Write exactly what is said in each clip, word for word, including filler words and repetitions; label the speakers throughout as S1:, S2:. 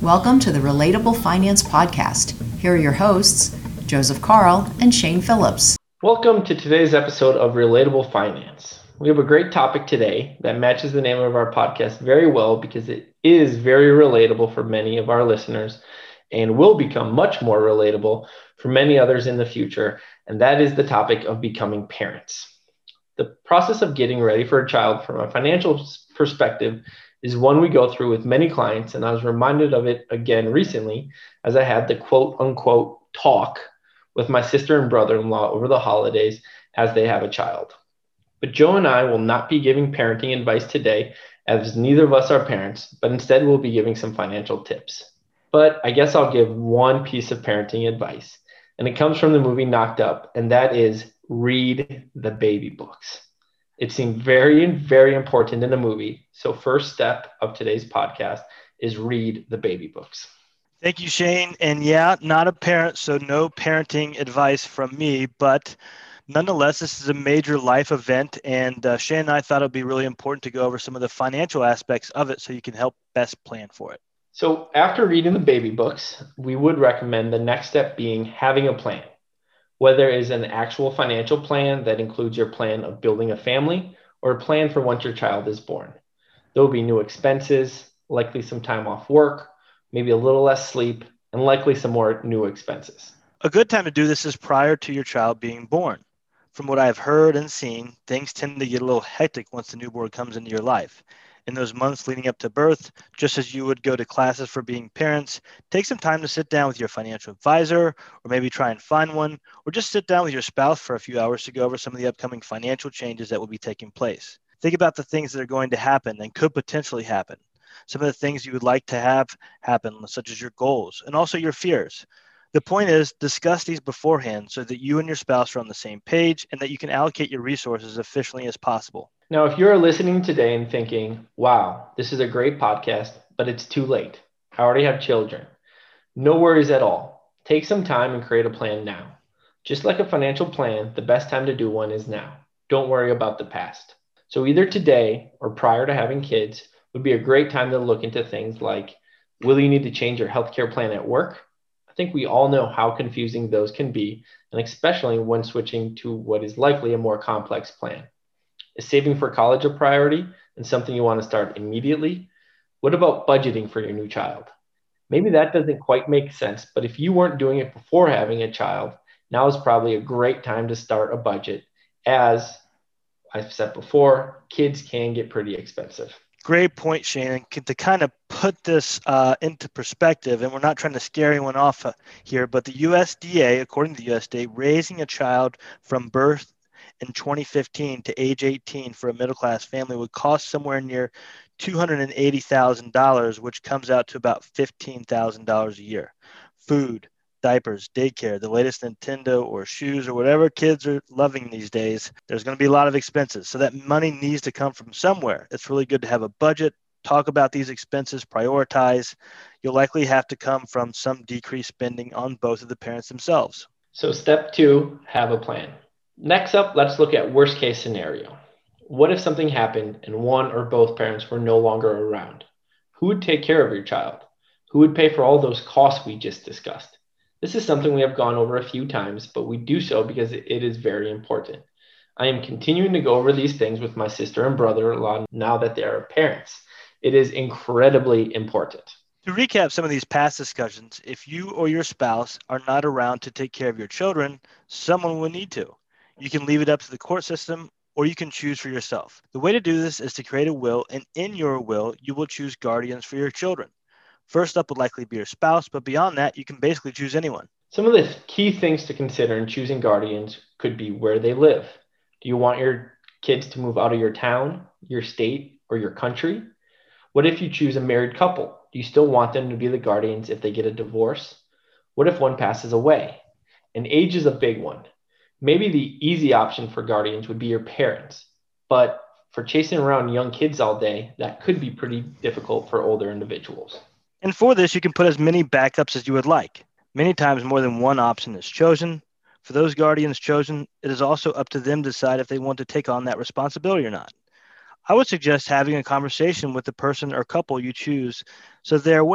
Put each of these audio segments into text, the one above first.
S1: Welcome to the Relatable Finance Podcast. Here are your hosts, Joseph Carl and Shane Phillips.
S2: Welcome to today's episode of Relatable Finance. We have a great topic today that matches the name of our podcast very well because it is very relatable for many of our listeners and will become much more relatable for many others in the future, and that is the topic of becoming parents. The process of getting ready for a child from a financial perspective is one we go through with many clients, and I was reminded of it again recently as I had the quote unquote talk with my sister and brother-in-law over the holidays as they have a child. But Joe and I will not be giving parenting advice today as neither of us are parents, but instead we'll be giving some financial tips. But I guess I'll give one piece of parenting advice, and it comes from the movie Knocked Up, and that is read the baby books. It seemed very, very important in the movie. So first step of today's podcast is read the baby books.
S3: Thank you, Shane. And yeah, not a parent, so no parenting advice from me, but nonetheless, this is a major life event. And uh, Shane and I thought it would be really important to go over some of the financial aspects of it so you can help best plan for it.
S2: So after reading the baby books, we would recommend the next step being having a plan. Whether it is an actual financial plan that includes your plan of building a family or a plan for once your child is born. There will be new expenses, likely some time off work, maybe a little less sleep, and likely some more new expenses.
S3: A good time to do this is prior to your child being born. From what I've heard and seen, things tend to get a little hectic once the newborn comes into your life. In those months leading up to birth, just as you would go to classes for being parents, take some time to sit down with your financial advisor, or maybe try and find one, or just sit down with your spouse for a few hours to go over some of the upcoming financial changes that will be taking place. Think about the things that are going to happen and could potentially happen. Some of the things you would like to have happen, such as your goals and also your fears. The point is, discuss these beforehand so that you and your spouse are on the same page and that you can allocate your resources as efficiently as possible.
S2: Now, if you're listening today and thinking, wow, this is a great podcast, but it's too late. I already have children. No worries at all. Take some time and create a plan now. Just like a financial plan, the best time to do one is now. Don't worry about the past. So either today or prior to having kids would be a great time to look into things like, will you need to change your healthcare plan at work? I think we all know how confusing those can be, and especially when switching to what is likely a more complex plan. Is saving for college a priority and something you want to start immediately? What about budgeting for your new child? Maybe that doesn't quite make sense, but if you weren't doing it before having a child, now is probably a great time to start a budget. As I've said before, kids can get pretty expensive.
S3: Great point, Shane. And to kind of put this uh, into perspective, and we're not trying to scare anyone off uh, here, but the U S D A, according to the U S D A, raising a child from birth in twenty fifteen to age eighteen for a middle-class family would cost somewhere near two hundred eighty thousand dollars, which comes out to about fifteen thousand dollars a year. Food, diapers, daycare, the latest Nintendo or shoes or whatever kids are loving these days, there's going to be a lot of expenses. So that money needs to come from somewhere. It's really good to have a budget, talk about these expenses, prioritize. You'll likely have to come from some decreased spending on both of the parents themselves.
S2: So step two, have a plan. Next up, let's look at worst case scenario. What if something happened and one or both parents were no longer around? Who would take care of your child? Who would pay for all those costs we just discussed? This is something we have gone over a few times, but we do so because it is very important. I am continuing to go over these things with my sister and brother-in-law now that they are parents. It is incredibly important.
S3: To recap some of these past discussions, if you or your spouse are not around to take care of your children, someone will need to. You can leave it up to the court system, or you can choose for yourself. The way to do this is to create a will, and in your will, you will choose guardians for your children. First up would likely be your spouse, but beyond that, you can basically choose anyone.
S2: Some of the key things to consider in choosing guardians could be where they live. Do you want your kids to move out of your town, your state, or your country? What if you choose a married couple? Do you still want them to be the guardians if they get a divorce? What if one passes away? And age is a big one. Maybe the easy option for guardians would be your parents, but for chasing around young kids all day, that could be pretty difficult for older individuals.
S3: And for this, you can put as many backups as you would like. Many times more than one option is chosen. For those guardians chosen, it is also up to them to decide if they want to take on that responsibility or not. I would suggest having a conversation with the person or couple you choose so they're aware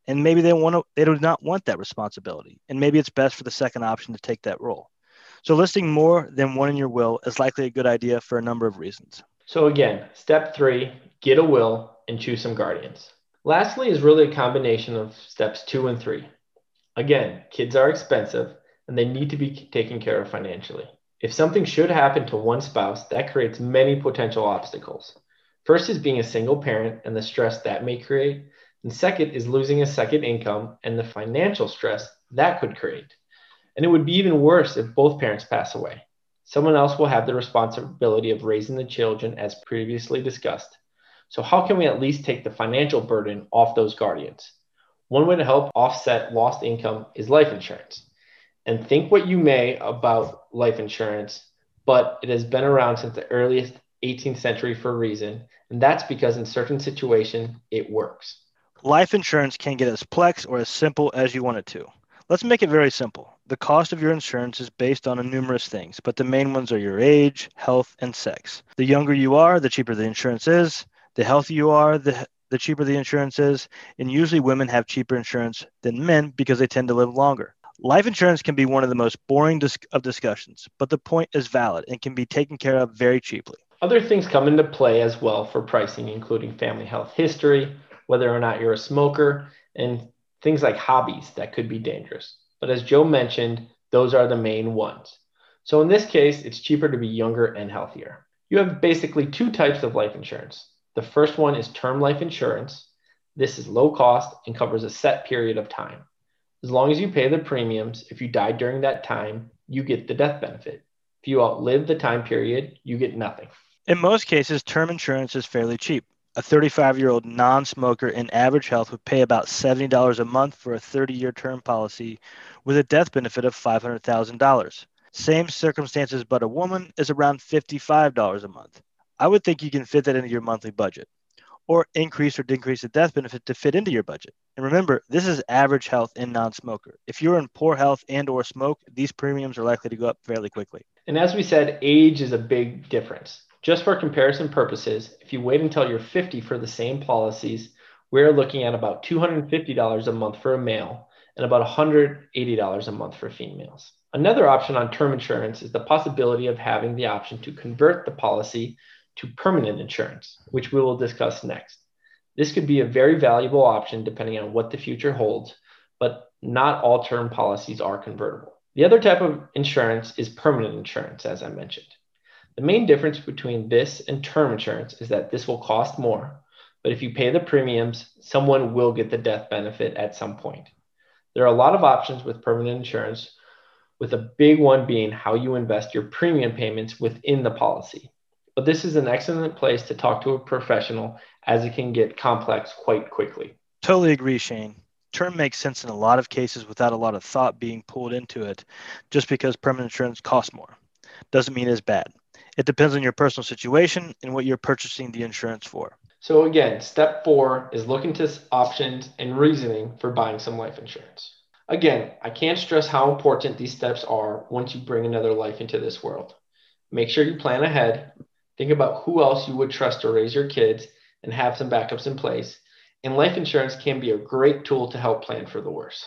S3: And maybe they want to, they do not want that responsibility. And maybe it's best for the second option to take that role. So listing more than one in your will is likely a good idea for a number of reasons.
S2: So again, step three, get a will and choose some guardians. Lastly is really a combination of steps two and three. Again, kids are expensive and they need to be taken care of financially. If something should happen to one spouse, that creates many potential obstacles. First is being a single parent and the stress that may create. And second is losing a second income and the financial stress that could create. And it would be even worse if both parents pass away. Someone else will have the responsibility of raising the children as previously discussed. So how can we at least take the financial burden off those guardians? One way to help offset lost income is life insurance. And think what you may about life insurance, but it has been around since the earliest eighteenth century for a reason. And that's because in certain situations, it works.
S3: Life insurance can get as complex or as simple as you want it to. Let's make it very simple. The cost of your insurance is based on numerous things, but the main ones are your age, health, and sex. The younger you are, the cheaper the insurance is. The healthier you are, the, the cheaper the insurance is. And usually women have cheaper insurance than men because they tend to live longer. Life insurance can be one of the most boring dis- of discussions, but the point is valid and can be taken care of very cheaply.
S2: Other things come into play as well for pricing, including family health history, whether or not you're a smoker, and things like hobbies that could be dangerous. But as Joe mentioned, those are the main ones. So in this case, it's cheaper to be younger and healthier. You have basically two types of life insurance. The first one is term life insurance. This is low cost and covers a set period of time. As long as you pay the premiums, if you die during that time, you get the death benefit. If you outlive the time period, you get nothing.
S3: In most cases, term insurance is fairly cheap. A thirty-five-year-old non-smoker in average health would pay about seventy dollars a month for a thirty-year term policy with a death benefit of five hundred thousand dollars. Same circumstances, but a woman is around fifty-five dollars a month. I would think you can fit that into your monthly budget, or increase or decrease the death benefit to fit into your budget. And remember, this is average health in non-smoker. If you're in poor health and or smoke, these premiums are likely to go up fairly quickly.
S2: And as we said, age is a big difference. Just for comparison purposes, if you wait until you're fifty for the same policies, we're looking at about two hundred fifty dollars a month for a male and about one hundred eighty dollars a month for females. Another option on term insurance is the possibility of having the option to convert the policy to permanent insurance, which we will discuss next. This could be a very valuable option depending on what the future holds, but not all term policies are convertible. The other type of insurance is permanent insurance, as I mentioned. The main difference between this and term insurance is that this will cost more, but if you pay the premiums, someone will get the death benefit at some point. There are a lot of options with permanent insurance, with a big one being how you invest your premium payments within the policy. But this is an excellent place to talk to a professional as it can get complex quite quickly.
S3: Totally agree, Shane. Term makes sense in a lot of cases without a lot of thought being pulled into it just because permanent insurance costs more. Doesn't mean it's bad. It depends on your personal situation and what you're purchasing the insurance for.
S2: So again, step four is looking to options and reasoning for buying some life insurance. Again, I can't stress how important these steps are once you bring another life into this world. Make sure you plan ahead. Think about who else you would trust to raise your kids and have some backups in place. And life insurance can be a great tool to help plan for the worst.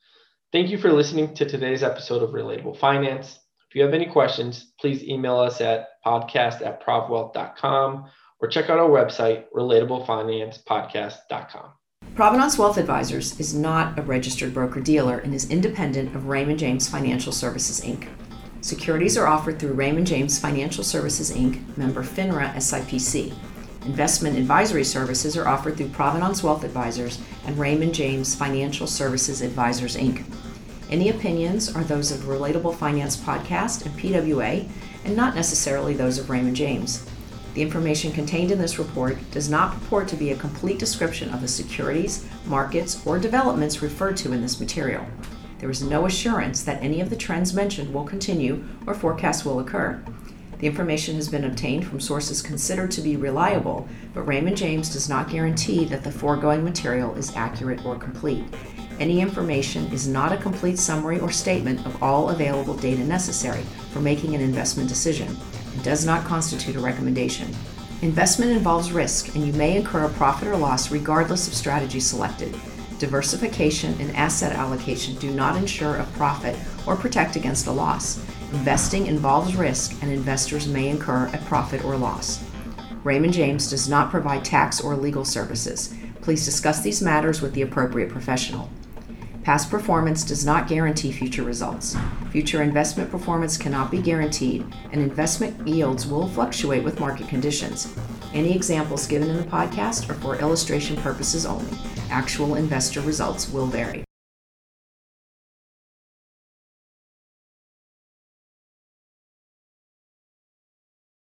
S2: Thank you for listening to today's episode of Relatable Finance. If you have any questions, please email us at podcast at provwealth dot com or check out our website, relatable finance podcast dot com.
S1: Provenance Wealth Advisors is not a registered broker-dealer and is independent of Raymond James Financial Services, Incorporated. Securities are offered through Raymond James Financial Services, Incorporated, member FINRA S I P C. Investment advisory services are offered through Provenance Wealth Advisors and Raymond James Financial Services Advisors, Incorporated. Any opinions are those of Relatable Finance Podcast and P W A, and not necessarily those of Raymond James. The information contained in this report does not purport to be a complete description of the securities, markets, or developments referred to in this material. There is no assurance that any of the trends mentioned will continue or forecasts will occur. The information has been obtained from sources considered to be reliable, but Raymond James does not guarantee that the foregoing material is accurate or complete. Any information is not a complete summary or statement of all available data necessary for making an investment decision and does not constitute a recommendation. Investment involves risk, and you may incur a profit or loss regardless of strategy selected. Diversification and asset allocation do not ensure a profit or protect against a loss. Investing involves risk, and investors may incur a profit or loss. Raymond James does not provide tax or legal services. Please discuss these matters with the appropriate professional. Past performance does not guarantee future results. Future investment performance cannot be guaranteed, and investment yields will fluctuate with market conditions. Any examples given in the podcast are for illustration purposes only. Actual investor results will vary.